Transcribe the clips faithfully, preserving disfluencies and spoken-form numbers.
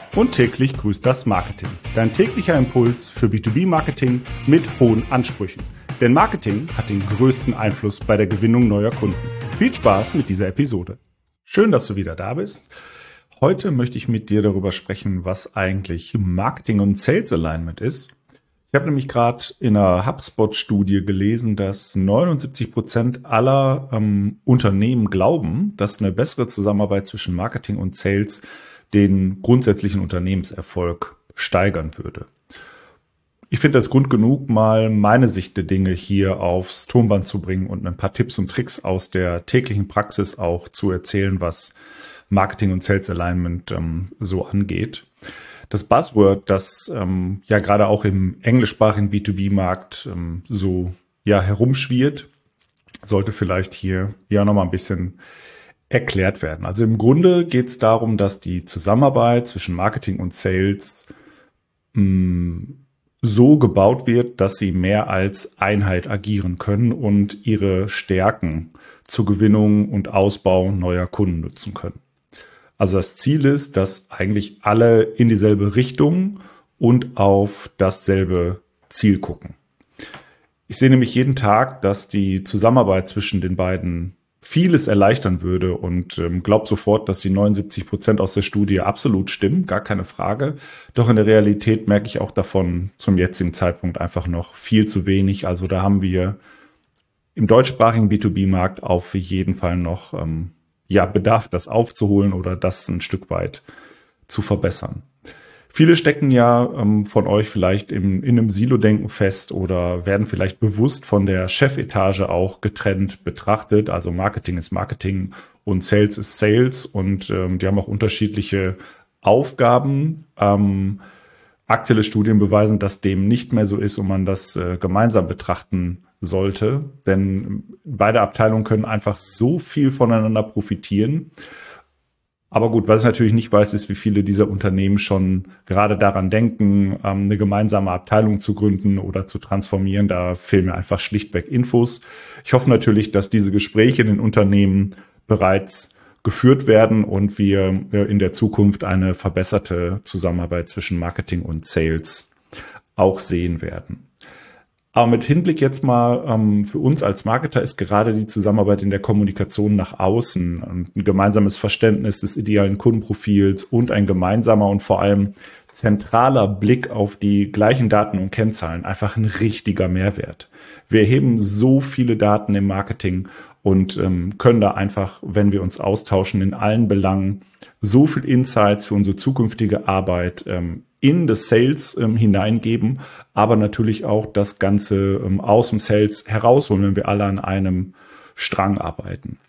Und täglich grüßt das Marketing. Dein täglicher Impuls für B zwei B-Marketing mit hohen Ansprüchen. Denn Marketing hat den größten Einfluss bei der Gewinnung neuer Kunden. Viel Spaß mit dieser Episode. Schön, dass du wieder da bist. Heute möchte ich mit dir darüber sprechen, was eigentlich Marketing und Sales Alignment ist. Ich habe nämlich gerade in einer HubSpot-Studie gelesen, dass neunundsiebzig Prozent aller ähm, Unternehmen glauben, dass eine bessere Zusammenarbeit zwischen Marketing und Sales den grundsätzlichen Unternehmenserfolg steigern würde. Ich finde das Grund genug, mal meine Sicht der Dinge hier aufs Tonband zu bringen und ein paar Tipps und Tricks aus der täglichen Praxis auch zu erzählen, was Marketing und Sales Alignment ähm, so angeht. Das Buzzword, das ähm, ja gerade auch im englischsprachigen B zwei B-Markt ähm, so ja herumschwirrt, sollte vielleicht hier ja nochmal ein bisschen erklärt werden. Also im Grunde geht es darum, dass die Zusammenarbeit zwischen Marketing und Sales mh, so gebaut wird, dass sie mehr als Einheit agieren können und ihre Stärken zur Gewinnung und Ausbau neuer Kunden nutzen können. Also das Ziel ist, dass eigentlich alle in dieselbe Richtung und auf dasselbe Ziel gucken. Ich sehe nämlich jeden Tag, dass die Zusammenarbeit zwischen den beiden vieles erleichtern würde und ähm, glaube sofort, dass die neunundsiebzig Prozent aus der Studie absolut stimmen, gar keine Frage. Doch in der Realität merke ich auch davon zum jetzigen Zeitpunkt einfach noch viel zu wenig. Also da haben wir im deutschsprachigen B zwei B-Markt auf jeden Fall noch ähm, ja, Bedarf, das aufzuholen oder das ein Stück weit zu verbessern. Viele stecken ja ähm, von euch vielleicht im, in einem Silo-Denken fest oder werden vielleicht bewusst von der Chefetage auch getrennt betrachtet. Also Marketing ist Marketing und Sales ist Sales und ähm, die haben auch unterschiedliche Aufgaben. Ähm, aktuelle Studien beweisen, dass dem nicht mehr so ist und man das äh, gemeinsam betrachten sollte. Denn beide Abteilungen können einfach so viel voneinander profitieren. Aber gut, was ich natürlich nicht weiß, ist, wie viele dieser Unternehmen schon gerade daran denken, eine gemeinsame Abteilung zu gründen oder zu transformieren. Da fehlen mir einfach schlichtweg Infos. Ich hoffe natürlich, dass diese Gespräche in den Unternehmen bereits geführt werden und wir in der Zukunft eine verbesserte Zusammenarbeit zwischen Marketing und Sales auch sehen werden. Aber mit Hinblick jetzt mal ähm, für uns als Marketer ist gerade die Zusammenarbeit in der Kommunikation nach außen und ein gemeinsames Verständnis des idealen Kundenprofils und ein gemeinsamer und vor allem zentraler Blick auf die gleichen Daten und Kennzahlen einfach ein richtiger Mehrwert. Wir erheben so viele Daten im Marketing und ähm, können da einfach, wenn wir uns austauschen, in allen Belangen so viel Insights für unsere zukünftige Arbeit ähm, in das Sales ähm, hineingeben, aber natürlich auch das Ganze ähm, aus dem Sales herausholen, wenn wir alle an einem Strang arbeiten.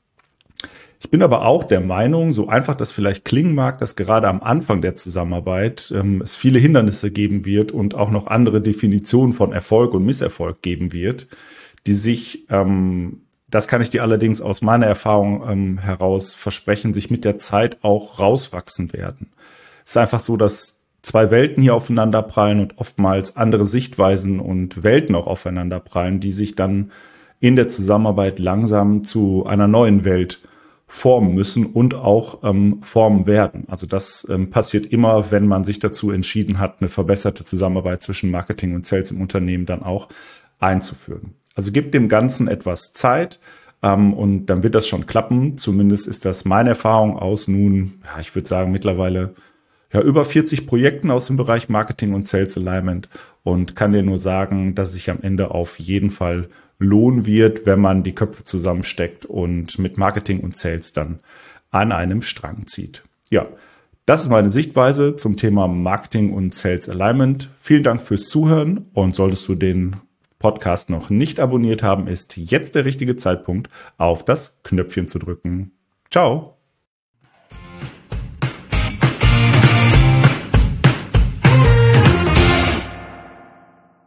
Ich bin aber auch der Meinung, so einfach das vielleicht klingen mag, dass gerade am Anfang der Zusammenarbeit ähm, es viele Hindernisse geben wird und auch noch andere Definitionen von Erfolg und Misserfolg geben wird, die sich, ähm, das kann ich dir allerdings aus meiner Erfahrung ähm, heraus versprechen, sich mit der Zeit auch rauswachsen werden. Es ist einfach so, dass zwei Welten hier aufeinander prallen und oftmals andere Sichtweisen und Welten auch aufeinander prallen, die sich dann in der Zusammenarbeit langsam zu einer neuen Welt formen müssen und auch ähm, formen werden. Also das ähm, passiert immer, wenn man sich dazu entschieden hat, eine verbesserte Zusammenarbeit zwischen Marketing und Sales im Unternehmen dann auch einzuführen. Also gebt dem Ganzen etwas Zeit ähm, und dann wird das schon klappen. Zumindest ist das meine Erfahrung aus nun, ja, ich würde sagen mittlerweile ja, über vierzig Projekten aus dem Bereich Marketing und Sales Alignment und kann dir nur sagen, dass es sich am Ende auf jeden Fall lohnen wird, wenn man die Köpfe zusammensteckt und mit Marketing und Sales dann an einem Strang zieht. Ja, das ist meine Sichtweise zum Thema Marketing und Sales Alignment. Vielen Dank fürs Zuhören und solltest du den Podcast noch nicht abonniert haben, ist jetzt der richtige Zeitpunkt, auf das Knöpfchen zu drücken. Ciao!